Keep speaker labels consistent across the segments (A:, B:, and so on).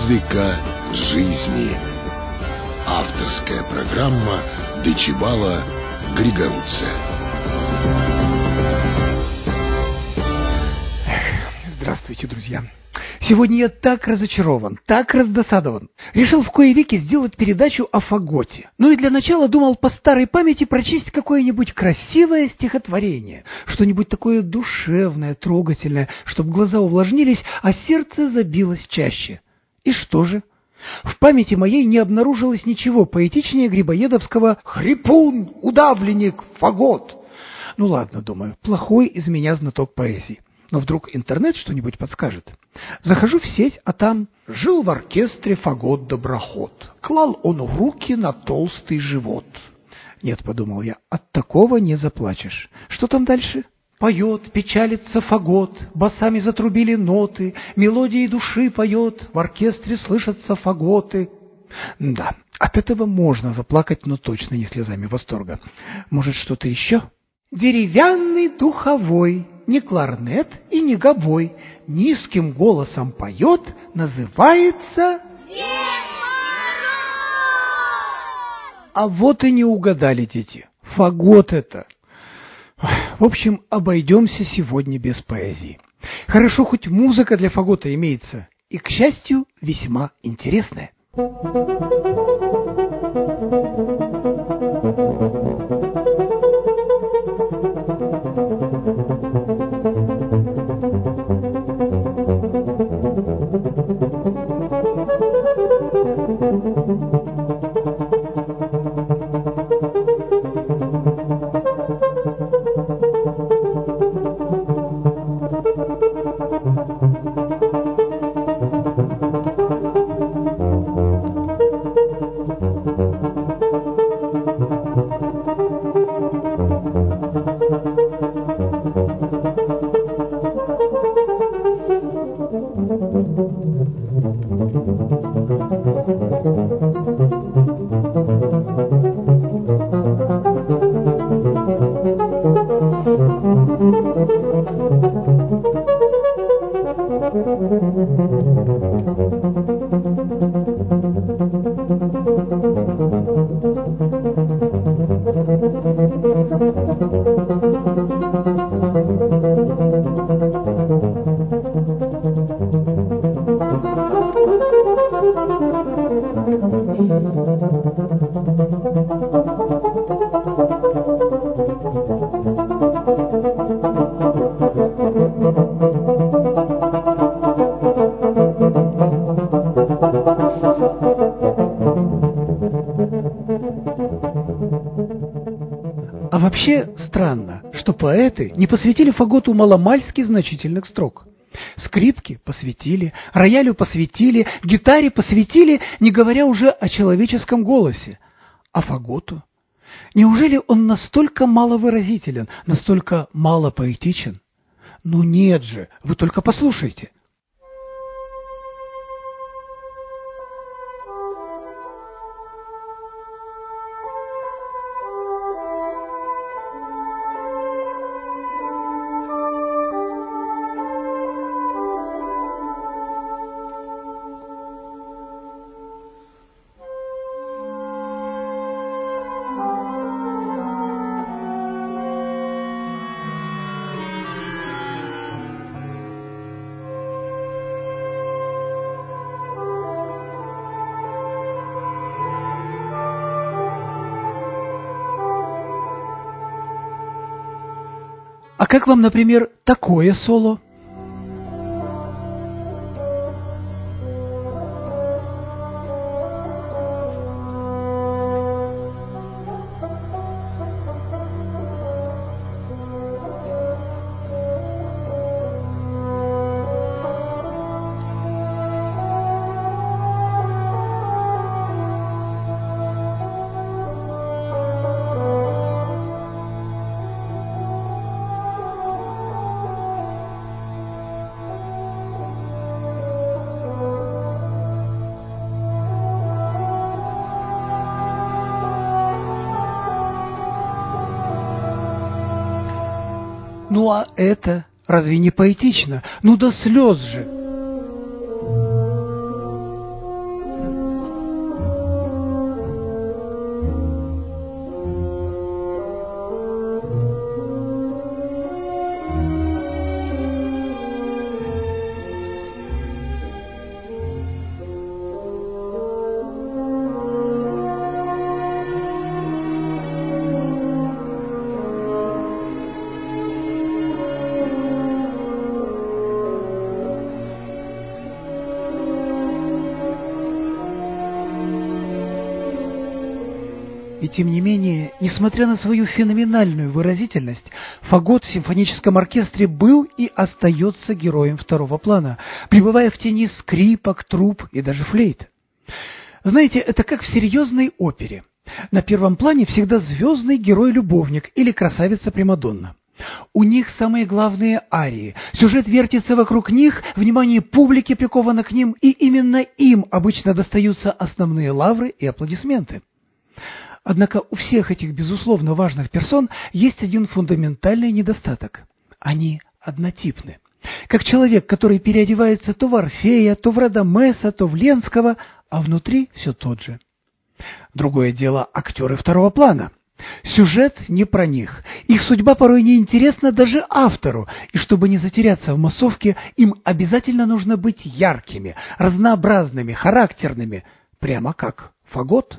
A: Музыка жизни. Авторская программа Дечибала Григоруца.
B: Здравствуйте, друзья. Сегодня я так разочарован, так раздосадован. Решил в кои веки сделать передачу о фаготе. Ну и для начала думал по старой памяти прочесть какое-нибудь красивое стихотворение. Что-нибудь такое душевное, трогательное, чтобы глаза увлажнились, а сердце забилось чаще. И что же? В памяти моей не обнаружилось ничего поэтичнее грибоедовского «хрипун, удавленник, фагот». Ну ладно, думаю, плохой из меня знаток поэзии. Но вдруг интернет что-нибудь подскажет. Захожу в сеть, а там «Жил в оркестре фагот-доброход. Клал он руки на толстый живот». Нет, подумал я, от такого не заплачешь. Что там дальше? Поет, печалится фагот, басами затрубили ноты, мелодии души поет, в оркестре слышатся фаготы. Да, от этого можно заплакать, но точно не слезами восторга. Может, что-то еще? Деревянный духовой, не кларнет и не гобой, низким голосом поет, называется... Дед Мороз! А вот и не угадали, дети. Фагот это. В общем, обойдемся сегодня без поэзии. Хорошо, хоть музыка для фагота имеется. И, к счастью, весьма интересная. А вообще странно, что поэты не посвятили фаготу маломальски значительных строк. Скрипке посвятили, роялю посвятили, гитаре посвятили, не говоря уже о человеческом голосе. А фаготу? Неужели он настолько маловыразителен, настолько мало поэтичен? Ну нет же, вы только послушайте. А как вам, например, такое соло? Ну а это разве не поэтично? Ну до слез же! И тем не менее, несмотря на свою феноменальную выразительность, фагот в симфоническом оркестре был и остается героем второго плана, пребывая в тени скрипок, труб и даже флейт. Знаете, это как в серьезной опере. На первом плане всегда звездный герой-любовник или красавица-примадонна. У них самые главные арии, сюжет вертится вокруг них, внимание публики приковано к ним, и именно им обычно достаются основные лавры и аплодисменты. Однако у всех этих безусловно важных персон есть один фундаментальный недостаток. Они однотипны. Как человек, который переодевается то в Орфея, то в Радамеса, то в Ленского, а внутри все тот же. Другое дело актеры второго плана. Сюжет не про них. Их судьба порой не интересна даже автору, и чтобы не затеряться в массовке, им обязательно нужно быть яркими, разнообразными, характерными, прямо как фагот.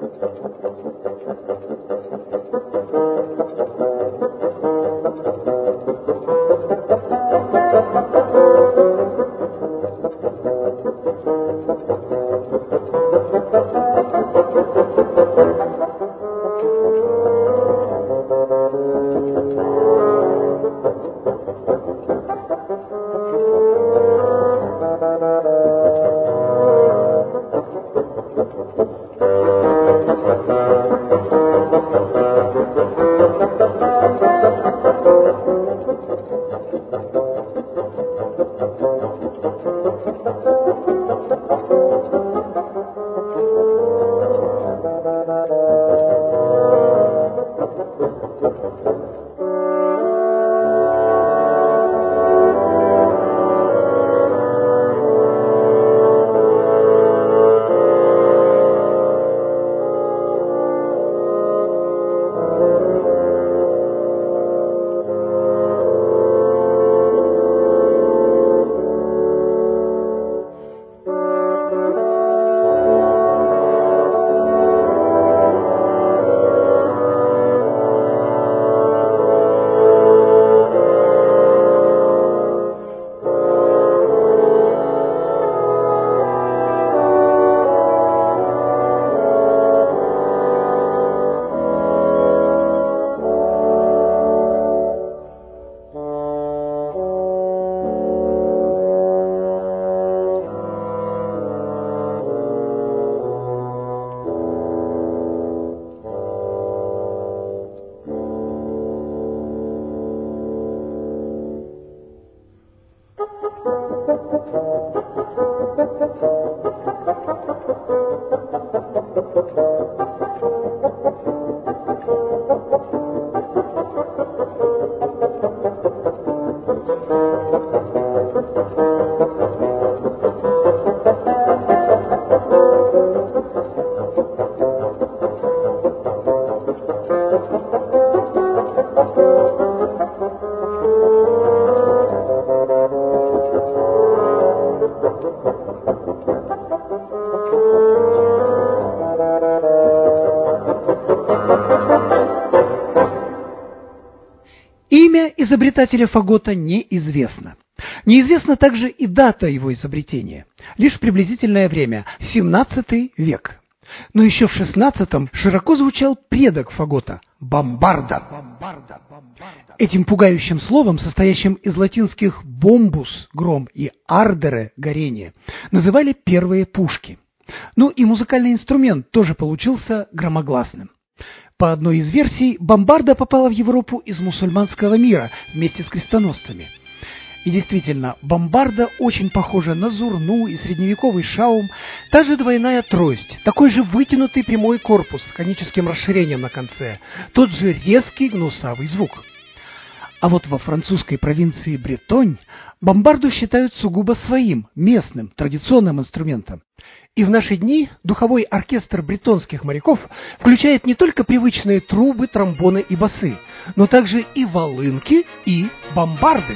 B: Имя изобретателя фагота неизвестно. Неизвестна также и дата его изобретения, лишь приблизительное время – 17 век. Но еще в 16-м широко звучал предок фагота – бомбарда. Этим пугающим словом, состоящим из латинских «бомбус» – гром и «ардере» – горение, называли первые пушки. Ну и музыкальный инструмент тоже получился громогласным. По одной из версий, бомбарда попала в Европу из мусульманского мира вместе с крестоносцами. И действительно, бомбарда очень похожа на зурну и средневековый шаум, та же двойная трость, такой же вытянутый прямой корпус с коническим расширением на конце, тот же резкий гнусавый звук. А вот во французской провинции Бретонь бомбарду считают сугубо своим, местным, традиционным инструментом. И в наши дни духовой оркестр бретонских моряков включает не только привычные трубы, тромбоны и басы, но также и волынки, и бомбарды.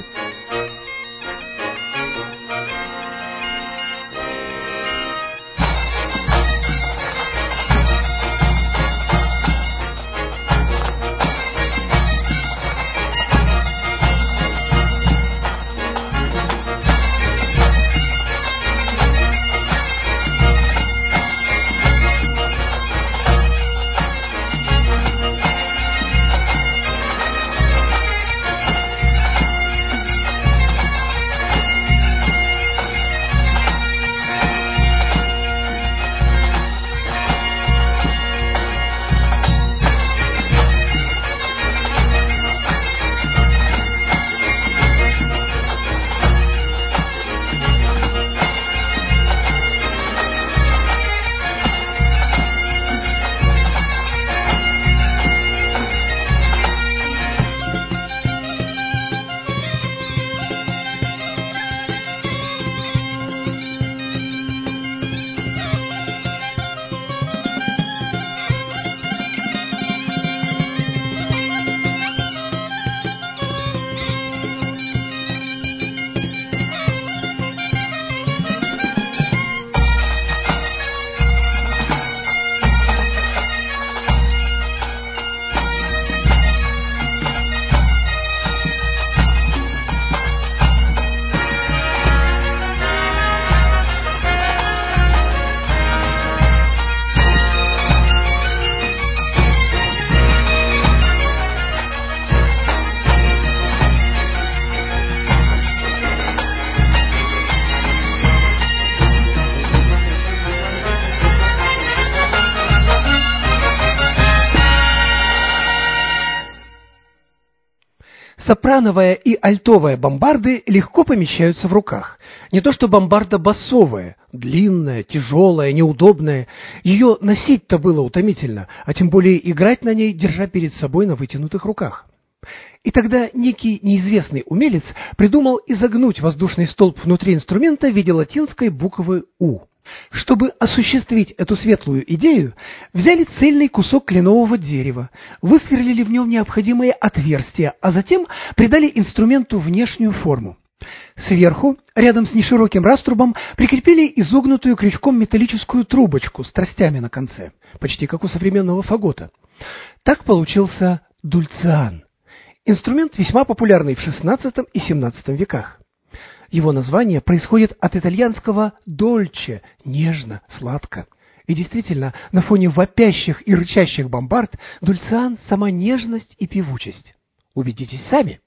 B: Сопрановая и альтовая бомбарды легко помещаются в руках. Не то что бомбарда басовая, длинная, тяжелая, неудобная. Ее носить-то было утомительно, а тем более играть на ней, держа перед собой на вытянутых руках. И тогда некий неизвестный умелец придумал изогнуть воздушный столб внутри инструмента в виде латинской буквы «У». Чтобы осуществить эту светлую идею, взяли цельный кусок кленового дерева, высверлили в нем необходимые отверстия, а затем придали инструменту внешнюю форму. Сверху, рядом с нешироким раструбом, прикрепили изогнутую крючком металлическую трубочку с тростями на конце, почти как у современного фагота. Так получился дульциан. Инструмент весьма популярный в XVI и XVII веках. Его название происходит от итальянского «дольче» – нежно, сладко. И действительно, на фоне вопящих и рычащих бомбард дульциан – сама нежность и певучесть. Убедитесь сами.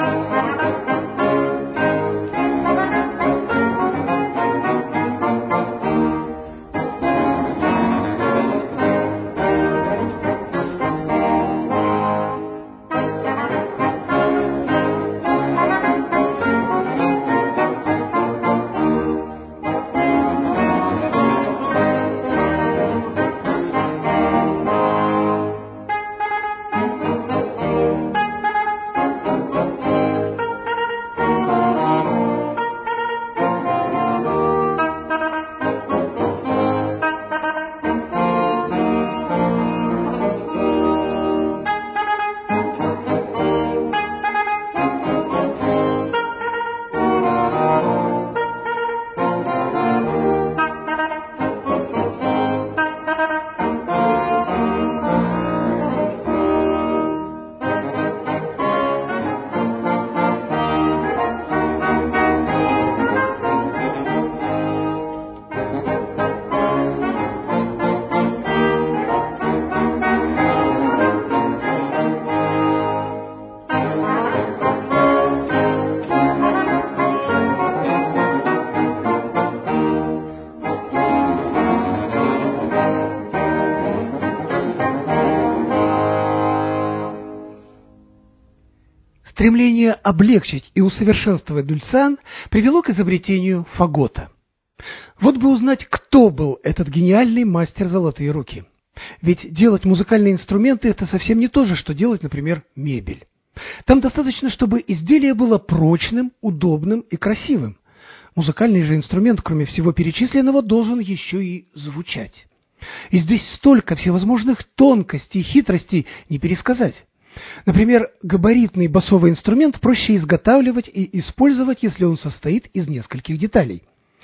B: Стремление облегчить и усовершенствовать дульциан привело к изобретению фагота. Вот бы узнать, кто был этот гениальный мастер золотые руки. Ведь делать музыкальные инструменты – это совсем не то же, что делать, например, мебель. Там достаточно, чтобы изделие было прочным, удобным и красивым. Музыкальный же инструмент, кроме всего перечисленного, должен еще и звучать. И здесь столько всевозможных тонкостей и хитростей не пересказать. Например, габаритный басовый инструмент проще изготавливать и использовать, если он состоит из нескольких деталей.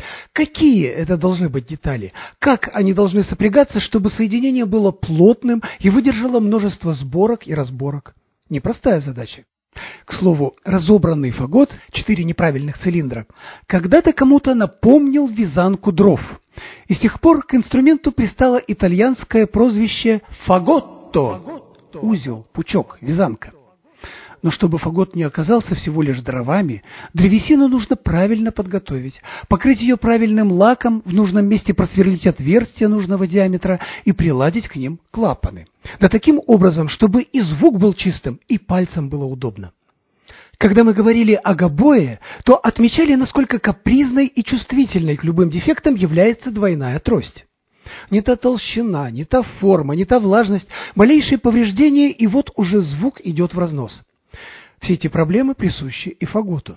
B: Какие это должны быть детали? Как они должны сопрягаться, чтобы соединение было плотным и выдержало множество сборок и разборок? Непростая задача. К слову, разобранный фагот, 4 неправильных цилиндра, когда-то кому-то напомнил вязанку дров. И с тех пор к инструменту пристало итальянское прозвище «фаготто» – узел, пучок, вязанка. Но чтобы фагот не оказался всего лишь дровами, древесину нужно правильно подготовить, покрыть ее правильным лаком, в нужном месте просверлить отверстия нужного диаметра и приладить к ним клапаны. Да таким образом, чтобы и звук был чистым, и пальцам было удобно. Когда мы говорили о гобое, то отмечали, насколько капризной и чувствительной к любым дефектам является двойная трость. Не та толщина, не та форма, не та влажность, малейшие повреждения, и вот уже звук идет в разнос. Все эти проблемы присущи и фаготу.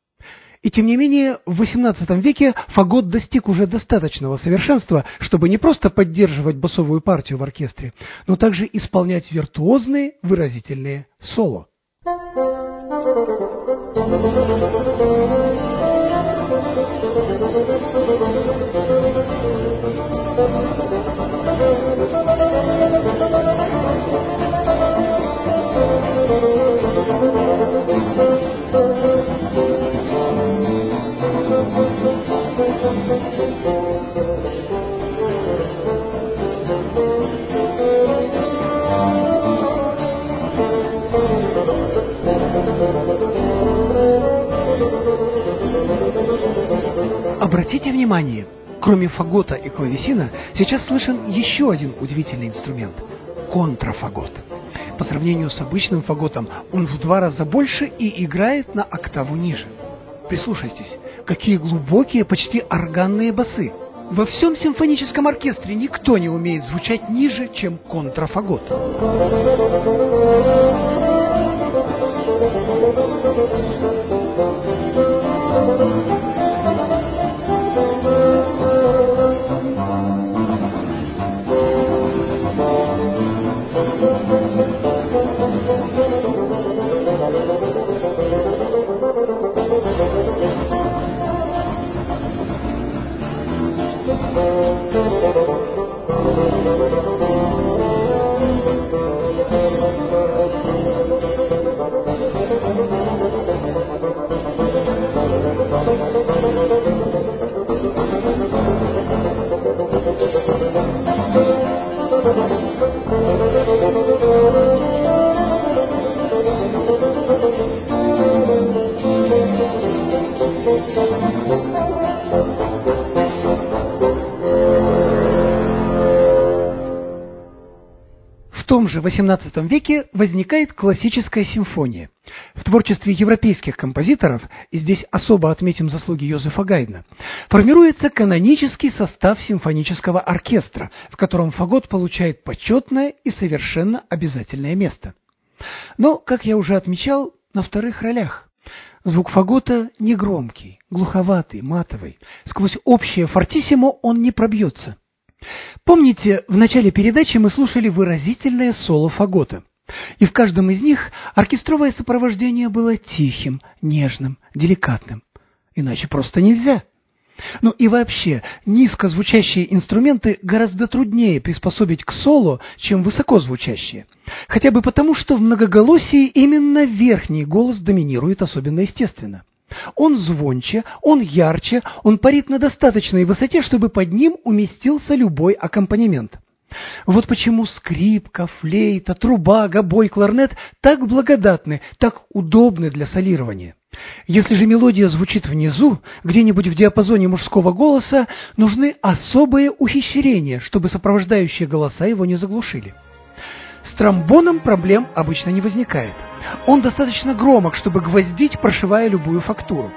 B: И тем не менее, в XVIII веке фагот достиг уже достаточного совершенства, чтобы не просто поддерживать басовую партию в оркестре, но также исполнять виртуозные выразительные соло. Обратите внимание, кроме фагота и клавесина, сейчас слышен еще один удивительный инструмент – контрафагот. По сравнению с обычным фаготом он в 2 раза больше и играет на октаву ниже. Прислушайтесь, какие глубокие, почти органные басы. Во всем симфоническом оркестре никто не умеет звучать ниже, чем контрафагот. В том же XVIII веке возникает классическая симфония. В творчестве европейских композиторов, и здесь особо отметим заслуги Йозефа Гайдна, формируется канонический состав симфонического оркестра, в котором фагот получает почетное и совершенно обязательное место. Но, как я уже отмечал, на вторых ролях. Звук фагота негромкий, глуховатый, матовый. Сквозь общее фортиссимо он не пробьется. Помните, в начале передачи мы слушали выразительное соло фагота, и в каждом из них оркестровое сопровождение было тихим, нежным, деликатным. Иначе просто нельзя. Ну и вообще, низкозвучащие инструменты гораздо труднее приспособить к соло, чем высокозвучащие. Хотя бы потому, что в многоголосии именно верхний голос доминирует особенно естественно. Он звонче, он ярче, он парит на достаточной высоте, чтобы под ним уместился любой аккомпанемент. Вот почему скрипка, флейта, труба, гобой, кларнет так благодатны, так удобны для солирования. Если же мелодия звучит внизу, где-нибудь в диапазоне мужского голоса, нужны особые ухищрения, чтобы сопровождающие голоса его не заглушили. С тромбоном проблем обычно не возникает. Он достаточно громок, чтобы гвоздить, прошивая любую фактуру.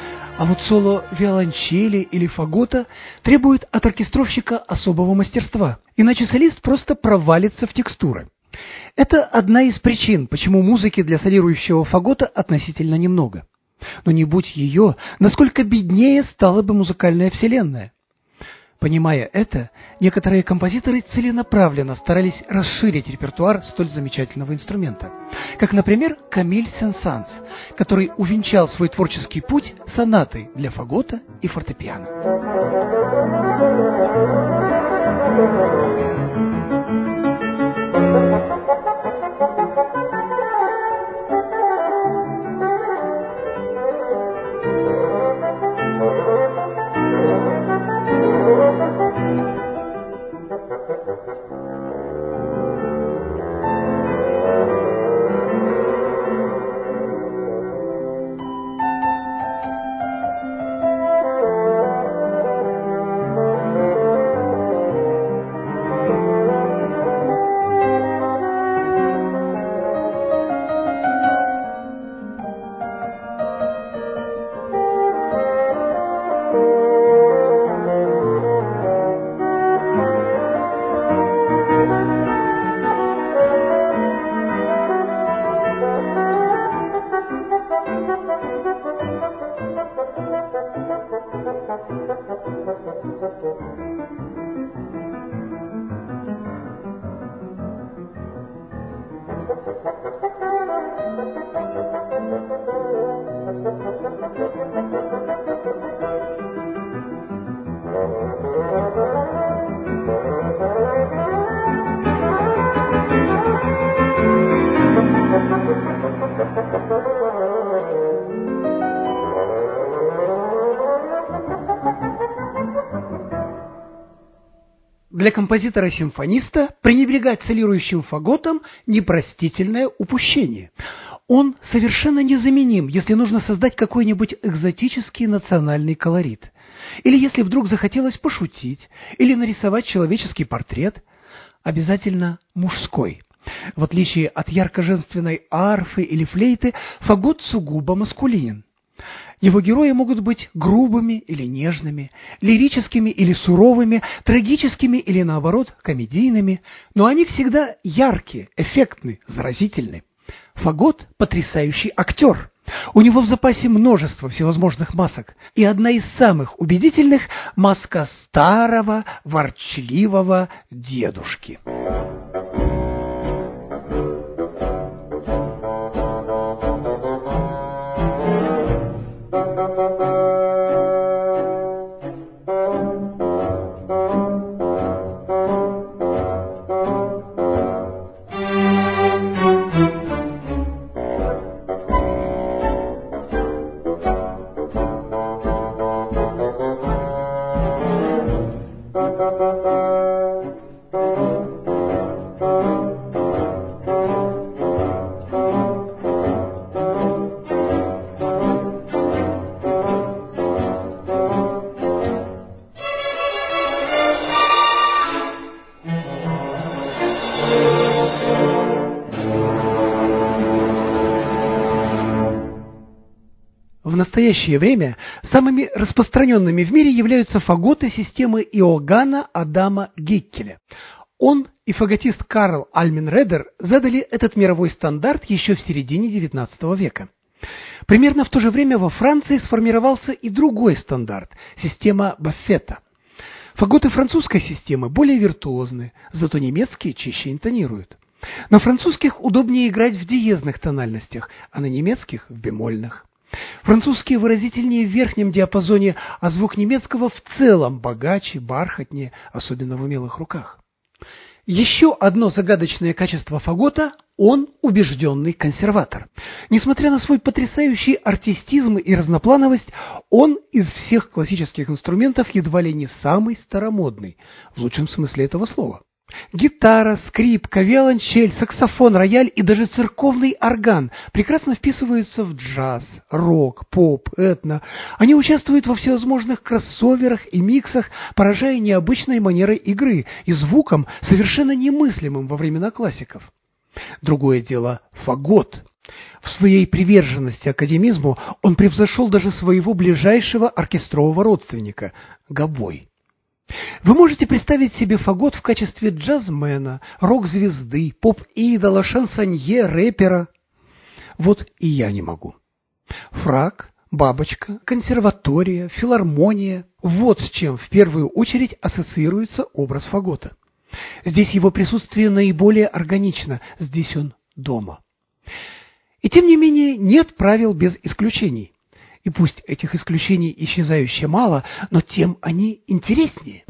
B: А вот соло виолончели или фагота требует от оркестровщика особого мастерства, иначе солист просто провалится в текстуры. Это одна из причин, почему музыки для солирующего фагота относительно немного. Но не будь ее, насколько беднее стала бы музыкальная вселенная. Понимая это, некоторые композиторы целенаправленно старались расширить репертуар столь замечательного инструмента, как, например, Камиль Сен-Санс, который увенчал свой творческий путь сонатой для фагота и фортепиано. Для композитора-симфониста пренебрегать солирующим фаготом – непростительное упущение. Он совершенно незаменим, если нужно создать какой-нибудь экзотический национальный колорит. Или если вдруг захотелось пошутить, или нарисовать человеческий портрет. Обязательно мужской. В отличие от ярко-женственной арфы или флейты, фагот сугубо маскулинен. Его герои могут быть грубыми или нежными, лирическими или суровыми, трагическими или, наоборот, комедийными, но они всегда яркие, эффектны, заразительны. Фагот – потрясающий актер. У него в запасе множество всевозможных масок, и одна из самых убедительных – маска старого, ворчливого дедушки. В настоящее время самыми распространенными в мире являются фаготы системы Иоганна Адама Геккеля. Он и фаготист Карл Альменредер задали этот мировой стандарт еще в середине XIX века. Примерно в то же время во Франции сформировался и другой стандарт – система Баффета. Фаготы французской системы более виртуозны, зато немецкие чище интонируют. На французских удобнее играть в диезных тональностях, а на немецких – в бемольных. Французские выразительнее в верхнем диапазоне, а звук немецкого в целом богаче, бархатнее, особенно в умелых руках. Еще одно загадочное качество фагота – он убежденный консерватор. Несмотря на свой потрясающий артистизм и разноплановость, он из всех классических инструментов едва ли не самый старомодный, в лучшем смысле этого слова. Гитара, скрипка, виолончель, саксофон, рояль и даже церковный орган прекрасно вписываются в джаз, рок, поп, этно. Они участвуют во всевозможных кроссоверах и миксах, поражая необычной манерой игры и звуком, совершенно немыслимым во времена классиков. Другое дело – фагот. В своей приверженности академизму он превзошел даже своего ближайшего оркестрового родственника – гобой. Вы можете представить себе фагот в качестве джазмена, рок-звезды, поп-идола, шансонье, рэпера. Вот и я не могу. Фрак, бабочка, консерватория, филармония – вот с чем в первую очередь ассоциируется образ фагота. Здесь его присутствие наиболее органично, здесь он дома. И тем не менее нет правил без исключений. И пусть этих исключений исчезающе мало, но тем они интереснее.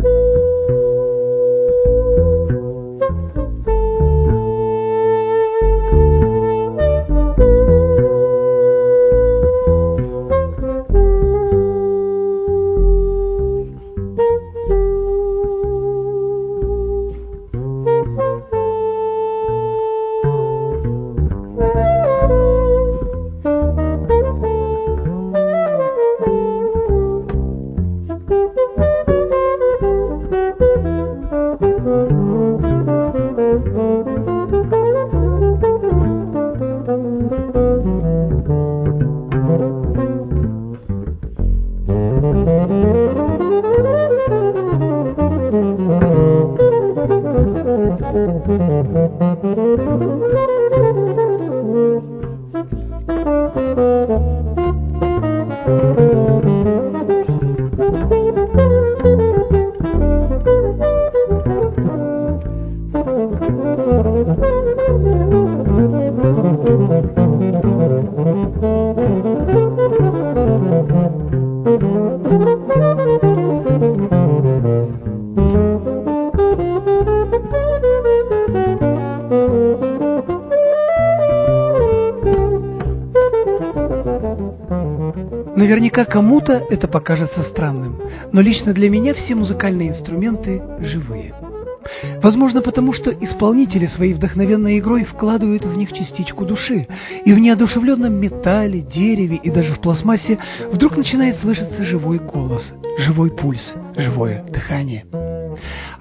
B: Наверняка кому-то это покажется странным, но лично для меня все музыкальные инструменты живые. Возможно, потому что исполнители своей вдохновенной игрой вкладывают в них частичку души, и в неодушевленном металле, дереве и даже в пластмассе вдруг начинает слышаться живой голос, живой пульс, живое дыхание.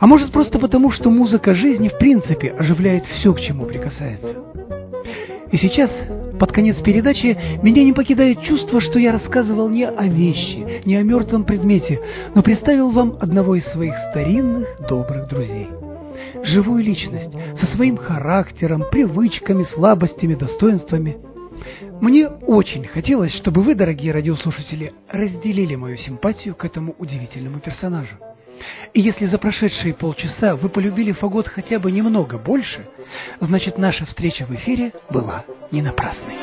B: А может, просто потому, что музыка жизни в принципе оживляет все, к чему прикасается. И сейчас, под конец передачи, меня не покидает чувство, что я рассказывал не о вещи, не о мертвом предмете, но представил вам одного из своих старинных добрых друзей. Живую личность, со своим характером, привычками, слабостями, достоинствами. Мне очень хотелось, чтобы вы, дорогие радиослушатели, разделили мою симпатию к этому удивительному персонажу. И если за прошедшие полчаса вы полюбили фагот хотя бы немного больше, значит, наша встреча в эфире была не напрасной.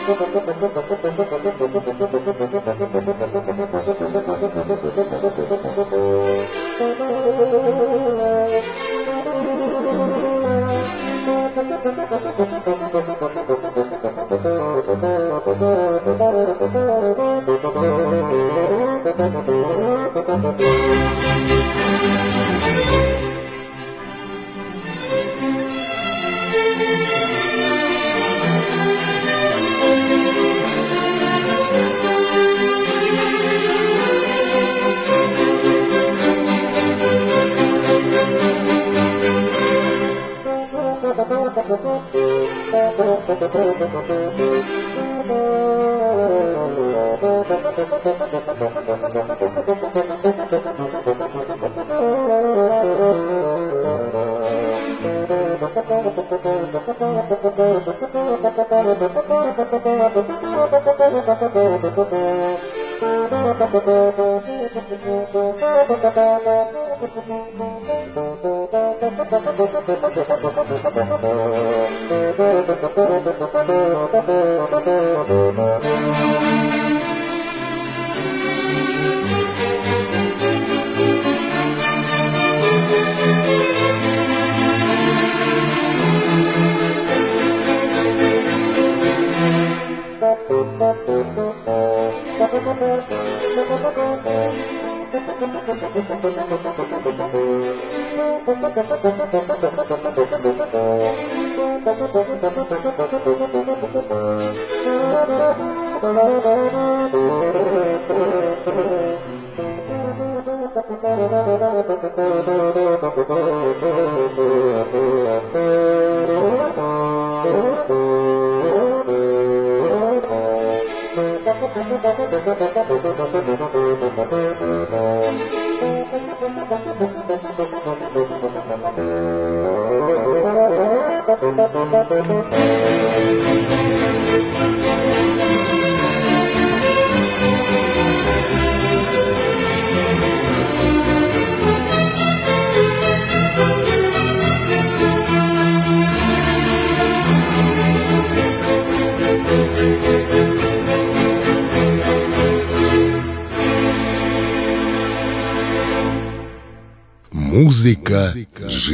A: Музыка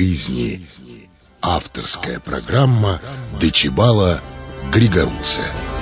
A: жизни. Авторская программа Дечибала Григоруца.